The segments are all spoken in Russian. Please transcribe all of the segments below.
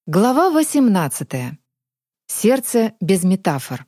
Глава 18. Сердце без метафор.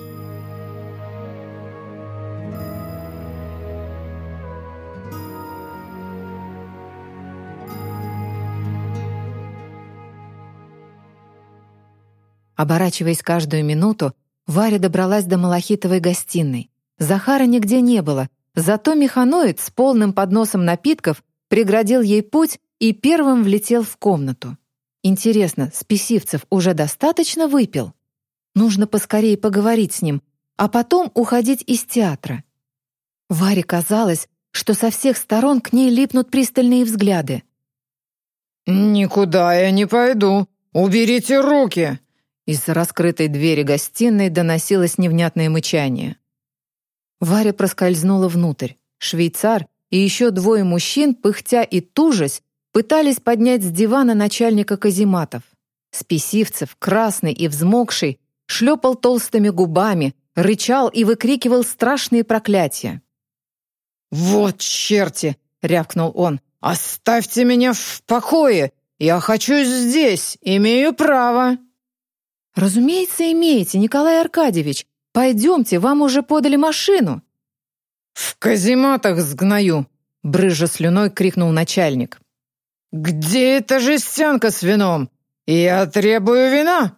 Оборачиваясь каждую минуту, Варя добралась до малахитовой гостиной. Захара нигде не было, зато механоид с полным подносом напитков преградил ей путь и первым влетел в комнату. Интересно, Списивцев уже достаточно выпил? Нужно поскорее поговорить с ним, а потом уходить из театра. Варе казалось, что со всех сторон к ней липнут пристальные взгляды. «Никуда я не пойду! Уберите руки!» Из-за раскрытой двери гостиной доносилось невнятное мычание. Варя проскользнула внутрь. Швейцар и еще двое мужчин, пыхтя и тужась, пытались поднять с дивана начальника казематов. Списивцев, красный и взмокший, шлепал толстыми губами, рычал и выкрикивал страшные проклятия. «Вот черти!» — рявкнул он. «Оставьте меня в покое! Я хочу здесь! Имею право!» «Разумеется, имеете, Николай Аркадьевич. Пойдемте, вам уже подали машину». «В казематах сгною!» — брызжа слюной крикнул начальник. «Где эта жестянка с вином? Я требую вина!»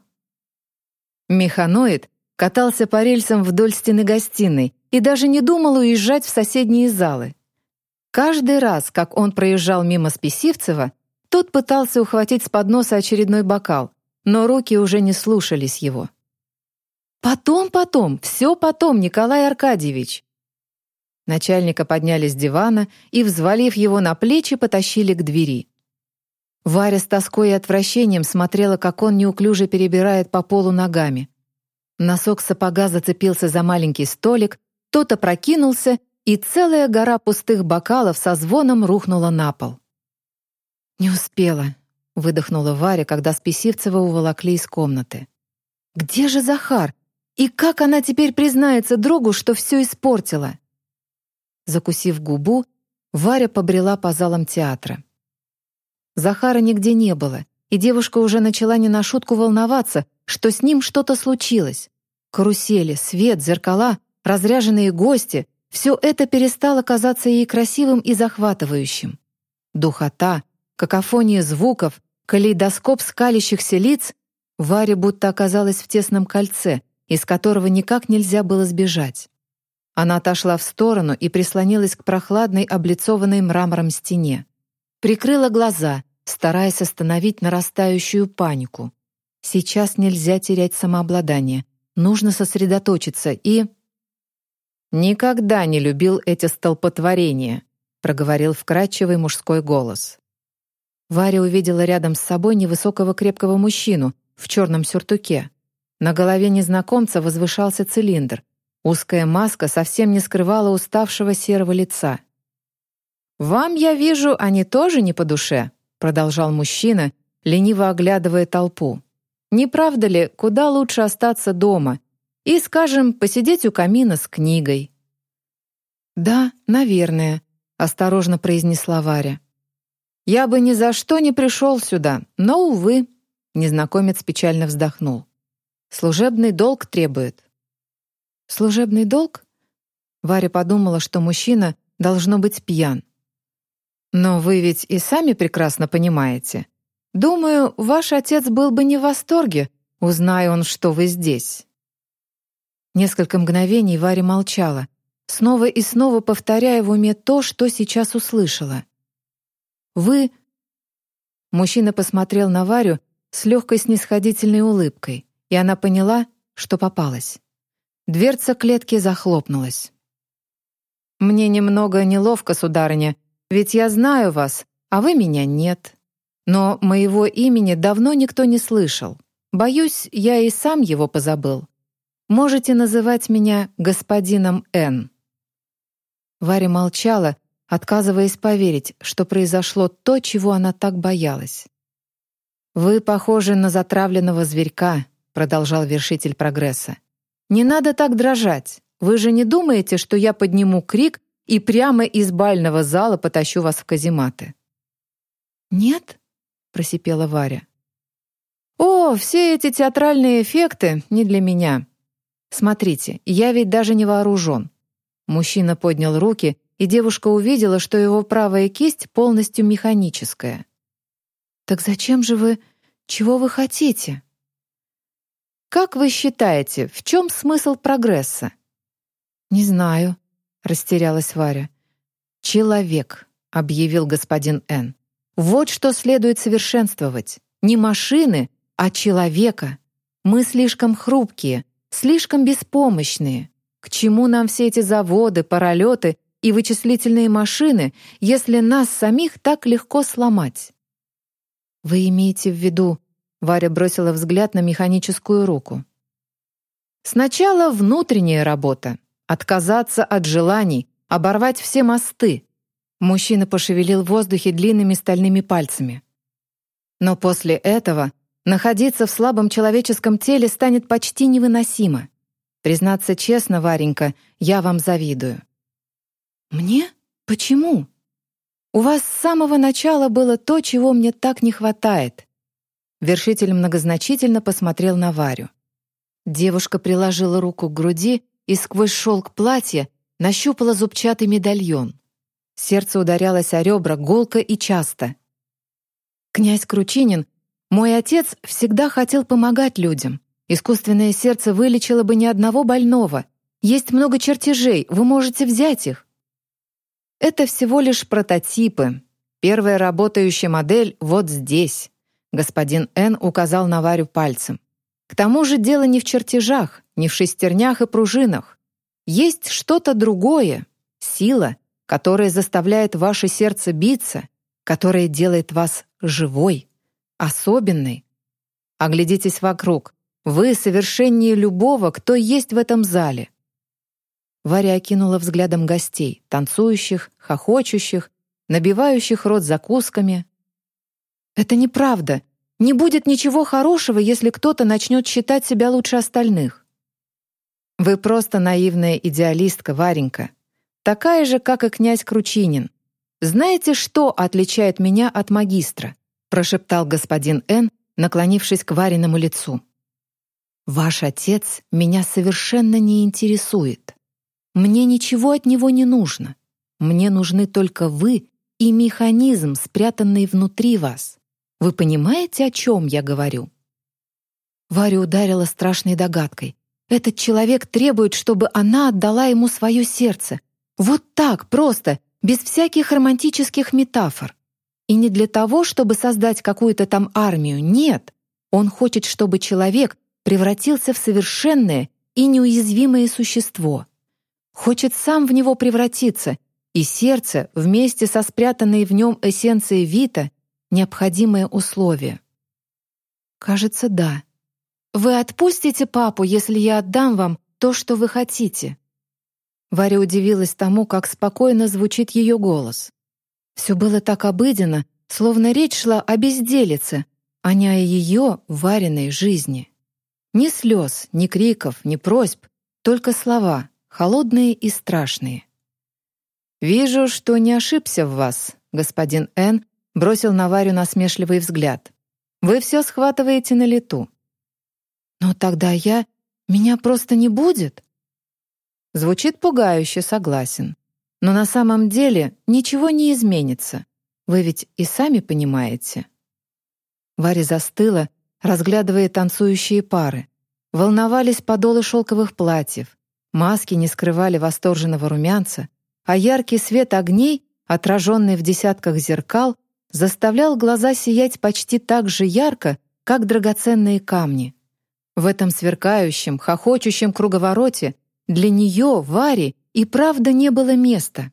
Механоид катался по рельсам вдоль стены гостиной и даже не думал уезжать в соседние залы. Каждый раз, как он проезжал мимо Списивцева, тот пытался ухватить с подноса очередной бокал, но руки уже не слушались его. «Потом, все потом, Николай Аркадьевич!» Начальника подняли с дивана и, взвалив его на плечи, потащили к двери. Варя с тоской и отвращением смотрела, как он неуклюже перебирает по полу ногами. Носок сапога зацепился за маленький столик, тот опрокинулся, и целая гора пустых бокалов со звоном рухнула на пол. «Не успела», — выдохнула Варя, когда Списивцева уволокли из комнаты. «Где же Захар? И как она теперь признается другу, что все испортила?» Закусив губу, Варя побрела по залам театра. Захара нигде не было, и девушка уже начала не на шутку волноваться, что с ним что-то случилось. Карусели, свет, зеркала, разряженные гости — все это перестало казаться ей красивым и захватывающим. Духота, какофония звуков, калейдоскоп скалящихся лиц — Варя будто оказалась в тесном кольце, из которого никак нельзя было сбежать. Она отошла в сторону и прислонилась к прохладной, облицованной мрамором стене. Прикрыла глаза, стараясь остановить нарастающую панику. Сейчас нельзя терять самообладание. Нужно сосредоточиться и... «Никогда не любил эти столпотворения», — проговорил вкрадчивый мужской голос. Варя увидела рядом с собой невысокого крепкого мужчину в черном сюртуке. На голове незнакомца возвышался цилиндр. Узкая маска совсем не скрывала уставшего серого лица. «Вам, я вижу, они тоже не по душе», — продолжал мужчина, лениво оглядывая толпу. «Не правда ли, куда лучше остаться дома и, скажем, посидеть у камина с книгой?» «Да, наверное», — осторожно произнесла Варя. «Я бы ни за что не пришел сюда, но, увы», — незнакомец печально вздохнул. «Служебный долг требует». «Служебный долг?» Варя подумала, что мужчина должно быть пьян. «Но вы ведь и сами прекрасно понимаете. Думаю, ваш отец был бы не в восторге, узнай он, что вы здесь». Несколько мгновений Варя молчала, снова и снова повторяя в уме то, что сейчас услышала. «Вы...» Мужчина посмотрел на Варю с легкой снисходительной улыбкой, и она поняла, что попалась. Дверца клетки захлопнулась. «Мне немного неловко, сударыня, ведь я знаю вас, а вы меня нет. Но моего имени давно никто не слышал. Боюсь, я и сам его позабыл. Можете называть меня господином Н». Варя молчала, отказываясь поверить, что произошло то, чего она так боялась. «Вы похожи на затравленного зверька», — продолжал вершитель прогресса. «Не надо так дрожать. Вы же не думаете, что я подниму крик и прямо из бального зала потащу вас в казематы?» «Нет?» — просипела Варя. О, все эти театральные эффекты не для меня. Смотрите, я ведь даже не вооружен». Мужчина поднял руки, и девушка увидела, что его правая кисть полностью механическая. «Так зачем же вы... Чего вы хотите?» «Как вы считаете, в чем смысл прогресса?» «Не знаю», — растерялась Варя. «Человек», — объявил господин Н. «Вот что следует совершенствовать. Не машины, а человека. Мы слишком хрупкие, слишком беспомощные. К чему нам все эти заводы, паралеты и вычислительные машины, если нас самих так легко сломать?» «Вы имеете в виду...» — Варя бросила взгляд на механическую руку. «Сначала внутренняя работа. Отказаться от желаний, оборвать все мосты». Мужчина пошевелил в воздухе длинными стальными пальцами. «Но после этого находиться в слабом человеческом теле станет почти невыносимо. Признаться честно, Варенька, я вам завидую». «Мне? Почему?» «У вас с самого начала было то, чего мне так не хватает». Вершитель многозначительно посмотрел на Варю. Девушка приложила руку к груди и сквозь шелк платья нащупала зубчатый медальон. Сердце ударялось о ребра гулко и часто. «Князь Кручинин, мой отец всегда хотел помогать людям. Искусственное сердце вылечило бы ни одного больного. Есть много чертежей, вы можете взять их». «Это всего лишь прототипы. Первая работающая модель вот здесь», — господин Н. указал на Варю пальцем. «К тому же дело не в чертежах, не в шестернях и пружинах. Есть что-то другое, сила, которая заставляет ваше сердце биться, которая делает вас живой, особенной. Оглядитесь вокруг. Вы совершеннее любого, кто есть в этом зале». Варя окинула взглядом гостей, танцующих, хохочущих, набивающих рот закусками. «Это неправда. Не будет ничего хорошего, если кто-то начнет считать себя лучше остальных». «Вы просто наивная идеалистка, Варенька. Такая же, как и князь Кручинин. Знаете, что отличает меня от магистра?» прошептал господин Н., наклонившись к Вариному лицу. «Ваш отец меня совершенно не интересует. Мне ничего от него не нужно. Мне нужны только вы и механизм, спрятанный внутри вас. Вы понимаете, о чем я говорю?» Варя ударила страшной догадкой. Этот человек требует, чтобы она отдала ему свое сердце. Вот так, просто, без всяких романтических метафор. И не для того, чтобы создать какую-то там армию, нет. Он хочет, чтобы человек превратился в совершенное и неуязвимое существо. Хочет сам в него превратиться, и сердце, вместе со спрятанной в нем эссенцией Вита, необходимое условие. «Кажется, да. Вы отпустите папу, если я отдам вам то, что вы хотите?» Варя удивилась тому, как спокойно звучит ее голос. Все было так обыденно, словно речь шла о безделице, а не о ее, Вариной, жизни. Ни слез, ни криков, ни просьб, только слова, холодные и страшные. «Вижу, что не ошибся в вас», — господин Н. бросил на Варю насмешливый взгляд. «Вы все схватываете на лету». «Но тогда меня просто не будет?» Звучит пугающе, согласен. Но на самом деле ничего не изменится. Вы ведь и сами понимаете. Варя застыла, разглядывая танцующие пары. Волновались подолы шелковых платьев, маски не скрывали восторженного румянца, а яркий свет огней, отраженный в десятках зеркал, заставлял глаза сиять почти так же ярко, как драгоценные камни. В этом сверкающем, хохочущем круговороте для нее, Вари, и правда не было места.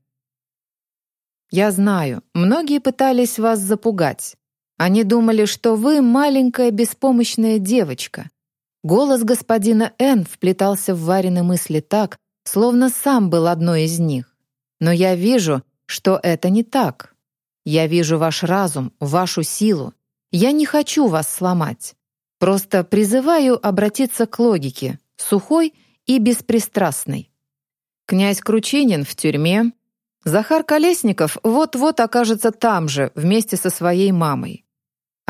«Я знаю, многие пытались вас запугать. Они думали, что вы маленькая беспомощная девочка». Голос господина Н. вплетался в Варины мысли так, словно сам был одной из них. «Но я вижу, что это не так. Я вижу ваш разум, вашу силу. Я не хочу вас сломать. Просто призываю обратиться к логике, сухой и беспристрастной. Князь Кручинин в тюрьме. Захар Колесников вот-вот окажется там же, вместе со своей мамой.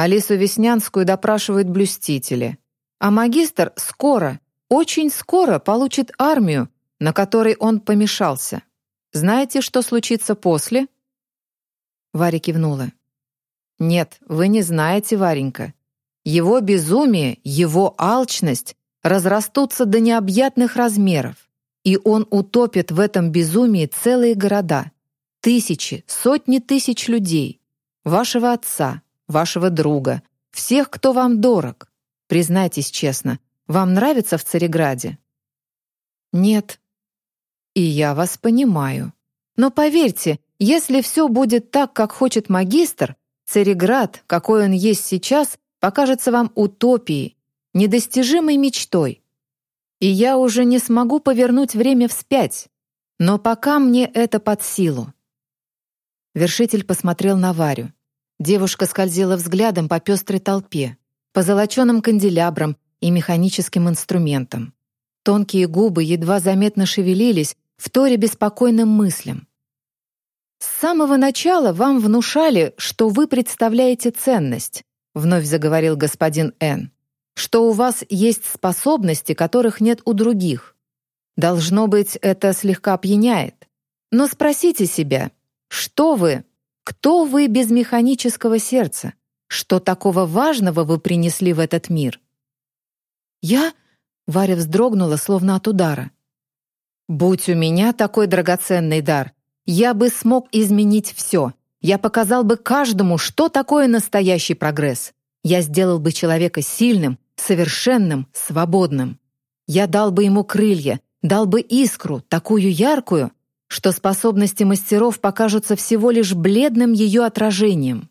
Алису Веснянскую допрашивают блюстители. А магистр скоро, очень скоро получит армию, на которой он помешался. Знаете, что случится после?» Варя кивнула. «Нет, вы не знаете, Варенька. Его безумие, его алчность разрастутся до необъятных размеров, и он утопит в этом безумии целые города, тысячи, сотни тысяч людей, вашего отца, вашего друга, всех, кто вам дорог. Признайтесь честно, вам нравится в Цареграде?» «Нет». «И я вас понимаю. Но поверьте, если все будет так, как хочет магистр, Цареград, какой он есть сейчас, покажется вам утопией, недостижимой мечтой. И я уже не смогу повернуть время вспять, но пока мне это под силу». Вершитель посмотрел на Варю. Девушка скользила взглядом по пестрой толпе, по золоченым канделябрам и механическим инструментам. Тонкие губы едва заметно шевелились, вторя беспокойным мыслям. «С самого начала вам внушали, что вы представляете ценность», вновь заговорил господин Н, «что у вас есть способности, которых нет у других. Должно быть, это слегка опьяняет. Но спросите себя, что вы, кто вы без механического сердца? Что такого важного вы принесли в этот мир?» «Я?» — Варя вздрогнула, словно от удара. «Будь у меня такой драгоценный дар, я бы смог изменить все. Я показал бы каждому, что такое настоящий прогресс. Я сделал бы человека сильным, совершенным, свободным. Я дал бы ему крылья, дал бы искру, такую яркую, что способности мастеров покажутся всего лишь бледным ее отражением».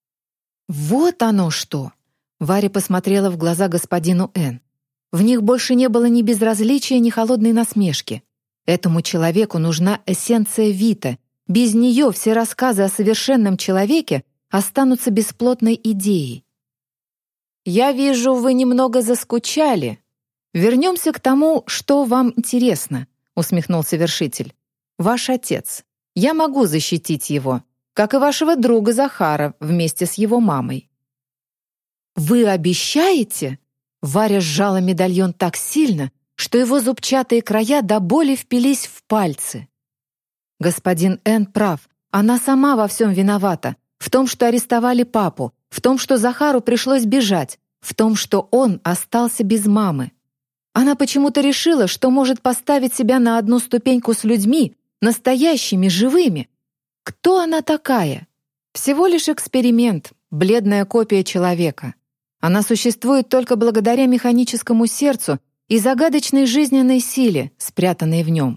«Вот оно что!» Варя посмотрела в глаза господину Н. В них больше не было ни безразличия, ни холодной насмешки. Этому человеку нужна эссенция Вита. Без нее все рассказы о совершенном человеке останутся бесплотной идеей. «Я вижу, вы немного заскучали. Вернемся к тому, что вам интересно», — усмехнулся Вершитель. «Ваш отец. Я могу защитить его, как и вашего друга Захара вместе с его мамой». «Вы обещаете?» Варя сжала медальон так сильно, что его зубчатые края до боли впились в пальцы. Господин Н прав, она сама во всем виновата, в том, что арестовали папу, в том, что Захару пришлось бежать, в том, что он остался без мамы. Она почему-то решила, что может поставить себя на одну ступеньку с людьми, настоящими, живыми. Кто она такая? Всего лишь эксперимент, бледная копия человека. Она существует только благодаря механическому сердцу и загадочной жизненной силе, спрятанной в нем.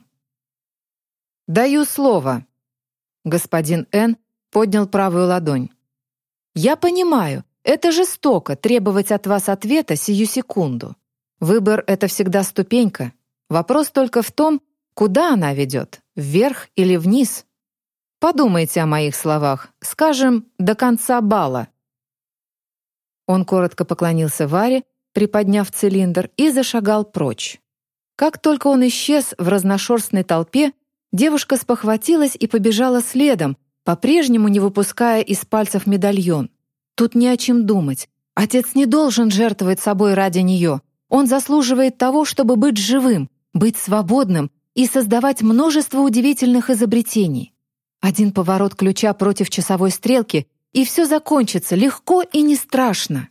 «Даю слово». Господин Н поднял правую ладонь. «Я понимаю, это жестоко требовать от вас ответа сию секунду. Выбор — это всегда ступенька. Вопрос только в том, куда она ведет, вверх или вниз. Подумайте о моих словах, скажем, до конца бала». Он коротко поклонился Варе, приподняв цилиндр, и зашагал прочь. Как только он исчез в разношерстной толпе, девушка спохватилась и побежала следом, по-прежнему не выпуская из пальцев медальон. Тут не о чем думать. Отец не должен жертвовать собой ради нее. Он заслуживает того, чтобы быть живым, быть свободным и создавать множество удивительных изобретений. Один поворот ключа против часовой стрелки, и все закончится легко и не страшно.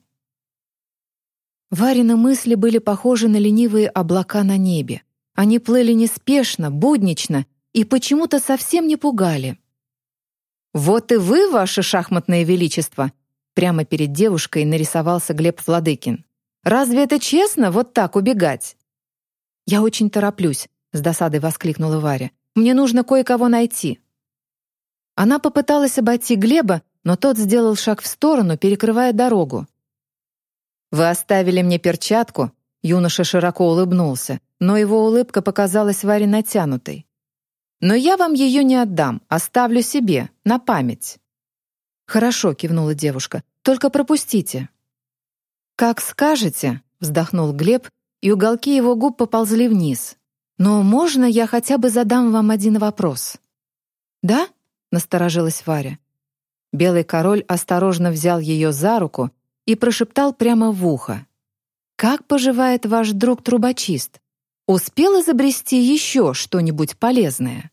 Варины мысли были похожи на ленивые облака на небе. Они плыли неспешно, буднично и почему-то совсем не пугали. «Вот и вы, ваше шахматное величество!» Прямо перед девушкой нарисовался Глеб Владыкин. «Разве это честно, вот так убегать?» «Я очень тороплюсь», — с досадой воскликнула Варя. «Мне нужно кое-кого найти». Она попыталась обойти Глеба, но тот сделал шаг в сторону, перекрывая дорогу. «Вы оставили мне перчатку?» Юноша широко улыбнулся, но его улыбка показалась Варе натянутой. «Но я вам ее не отдам, оставлю себе, на память». «Хорошо», — кивнула девушка, — «только пропустите». «Как скажете», — вздохнул Глеб, и уголки его губ поползли вниз. «Но можно я хотя бы задам вам один вопрос?» «Да?» — насторожилась Варя. Белый король осторожно взял ее за руку и прошептал прямо в ухо. «Как поживает ваш друг-трубочист? Успел изобрести еще что-нибудь полезное?»